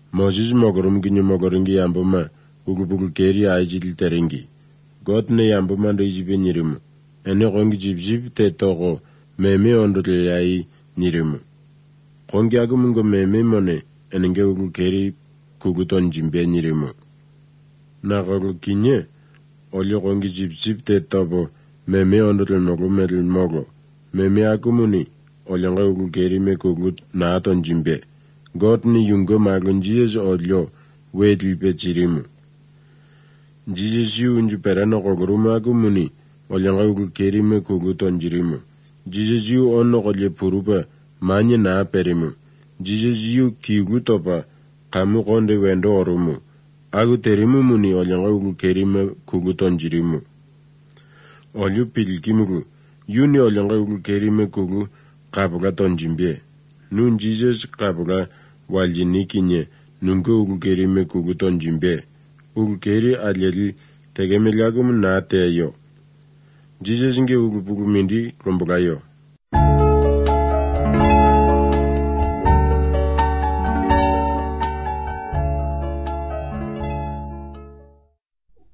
Moses mogorum ginyu mogoringi yambuma ugubugul keri ajil terengi. God ne yambuma do ijibe nyirimu. Ene kongi jibjib te togo meme ondole yai nyirimu. Kongi agumungo meme mone enenge ugul keri kuguton jimbe nyirimu. Na gogo kinye olyo kongi jibjib te tobo meme ondole mogo medel mogo. Meme agumuni olyo ugul keri me kugut na aton jimbe. God ni yungo magun Jesus olyo wedli pechirimu. Jesus yu unju perano koguruma agumuni olyo ugul keri me kuguton jirimu. Jesus yu ono kolye purupa manye na perimu. Jesus yu kigutopa kamu konde wendo orumu. Agu terimu muni olyo ugul keri me kuguton jirimu. Olyo pilkimugu yuni olyo ugul keri me kugu kabuga ton jimbe. Nun Jesus kabuga waljiniki nye nungo ugul keri me kuguton jimbe. Ugul keri alyeli tegemeliagumu na teyo. Jesus nge ugul pugu mindi kombuga yo.